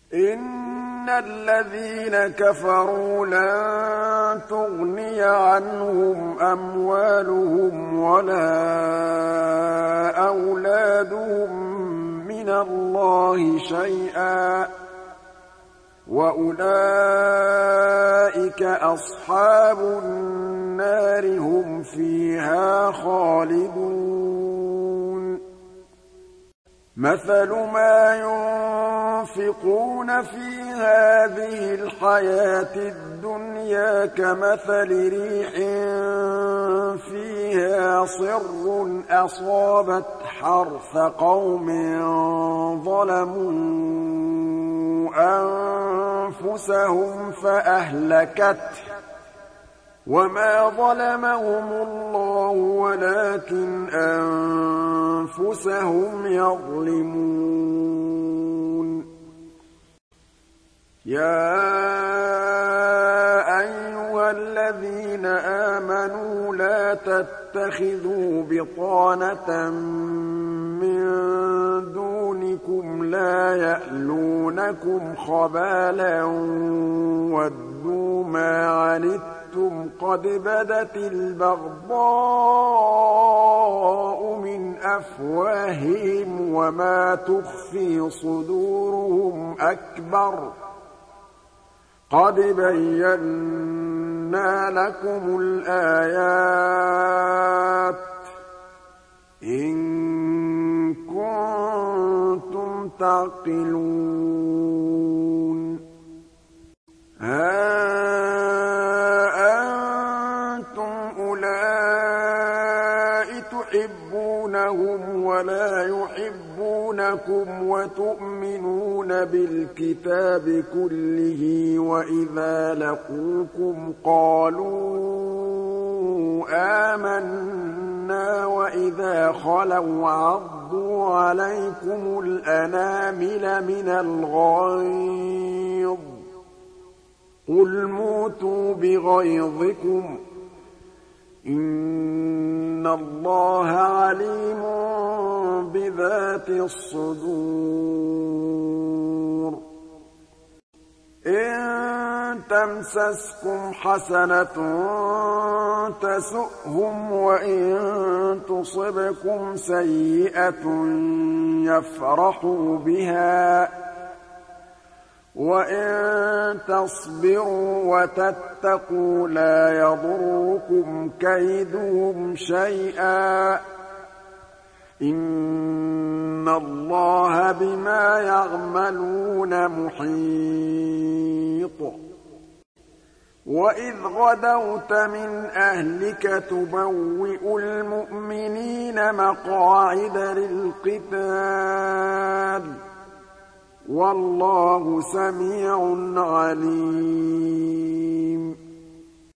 إِنَّ الَّذِينَ كَفَرُوا لَن تُغْنِيَ عَنْهُمْ أَمْوَالُهُمْ وَلَا أَوْلَادُهُم مِّنَ اللَّهِ شَيْئًا ۖ وَأُولَٰئِكَ أَصْحَابُ النَّارِ ۖ هُمْ فِيهَا خَالِدُونَ مَثَلُ مَا يُنفِقُونَ فِي هَٰذِهِ الْحَيَاةِ الدُّنْيَا كَمَثَلِ رِيحٍ فِيهَا صِرٌّ أَصَابَتْ حَرْثَ قَوْمٍ ظَلَمُوا أَنفُسَهُمْ فَأَهْلَكَتْهُ ۚ وَمَا ظَلَمَهُمُ اللَّهُ وَلَٰكِنْ أَنفُسَهُمْ يَظْلِمُونَ يَا أَيُّهَا الَّذِينَ آمَنُوا لَا تَتَّخِذُوا بِطَانَةً مِّن دُونِكُمْ لَا يَأْلُونَكُمْ خَبَالًا وَدُّوا مَا عَنِتُّمْ قَدْ بَدَتِ الْبَغْضَاءُ مِنْ أَفْوَاهِهِمْ وَمَا تُخْفِي صُدُورُهُمْ أَكْبَرُ ۚ قَدْ بَيَّنَّا لَكُمُ الْآيَاتِ ۖ إِن كُنتُمْ تَعْقِلُونَ هَا أَنتُمْ أُولَاءِ تُحِبُّونَهُمْ وَلَا يُحِبُّونَكُمْ وَتُؤْمِنُونَ بِالْكِتَابِ كُلِّهِ وَإِذَا لَقُوكُمْ قَالُوا آمَنَّا وَإِذَا خَلَوْا عَضُّوا عَلَيْكُمُ الْأَنَامِلَ مِنَ الْغَيْظِ ۚ قُلْ مُوتُوا بِغَيْظِكُمْ ۗ إِنَّ اللَّهَ عَلِيمٌ بِذَاتِ الصُّدُورِ إِن تَمْسَسْكُمْ حَسَنَةٌ تَسُؤْهُمْ وَإِن تُصِبْكُمْ سَيِّئَةٌ يَفْرَحُوا بِهَا ۖ وَإِن تَصْبِرُوا وَتَتَّقُوا لَا يَضُرُّكُمْ كَيْدُهُمْ شَيْئًا ۗ إِنَّ اللَّهَ بِمَا يَعْمَلُونَ مُحِيطٌ وَإِذْ غَدَوْتَ مِنْ أَهْلِكَ تُبَوِّئُ الْمُؤْمِنِينَ مَقَاعِدَ لِلْقِتَالِ ۗ وَاللَّهُ سَمِيعٌ عَلِيمٌ